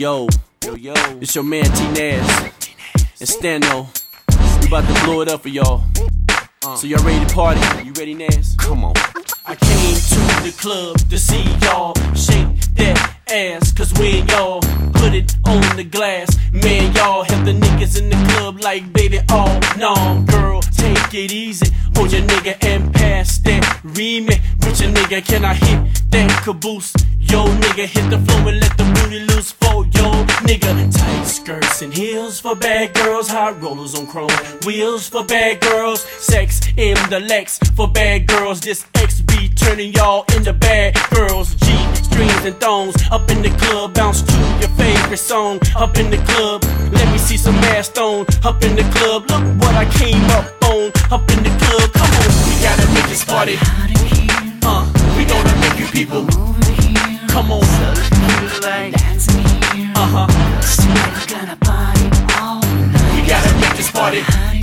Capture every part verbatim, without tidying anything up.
Yo, yo, yo, it's your man T-Naz and Stano. We about to blow it up for y'all. Uh, so y'all ready to party? You ready, Naz? Come on. I came to the club to see y'all shake that ass, cause when y'all put it on the glass, man, y'all have the niggas in the club like, baby, oh, no, girl, take it easy. Hold your nigga and pass that remix. With your nigga, can I hit that caboose? Yo, nigga, hit the floor and let the booty loose for yo, nigga. Tight skirts and heels for bad girls, high rollers on chrome wheels for bad girls, sex in the Lex for bad girls. This X be turning y'all into bad girls. G strings and thongs up in the club, bounce to your favorite song. Up in the club, let me see some ass stone. Up in the club, look what I came up on. Up in the club, come on, we gotta make this party. Uh, we gonna make you people come on, dancing here. Uh-huh. Tonight we're gonna party all night. We gotta make this party.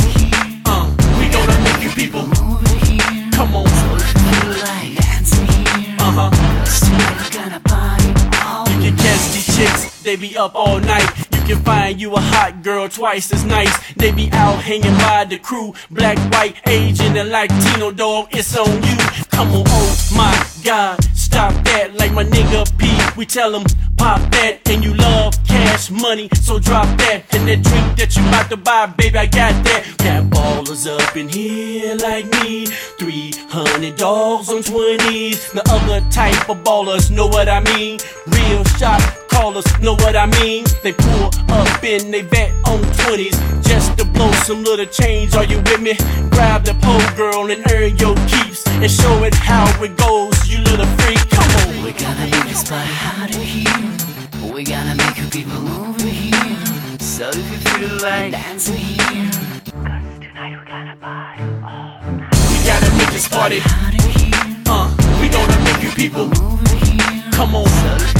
Uh, we gonna make you people Over here. come on. Like dancing here. Uh-huh. Tonight we're gonna party all You can night. catch these chicks, they be up all night. You can find you a hot girl twice as nice. They be out hanging by the crew, black, white, Asian, and Latino, dog. It's on you. Come on, oh my God, stop that. Like my nigga P, we tell him pop that. And you love cash money, so drop that. And that drink that you about to buy, baby, I got that. Got ballers up in here like me, three hundred dogs on twenties. The other type of ballers, know what I mean? Real shot callers, know what I mean? They pull up in they vet on twenties just to blow some little change. Are you with me? Grab the pole girl and earn your keeps and show it how it goes, you little freak. Come on. We're gonna make this party hot in here. We're gonna make you people over here. So if you feel like dancing here, cause tonight we're gonna party all night. We gotta make this party. Hot in here. Uh, we gonna make you people Over here. come on. So if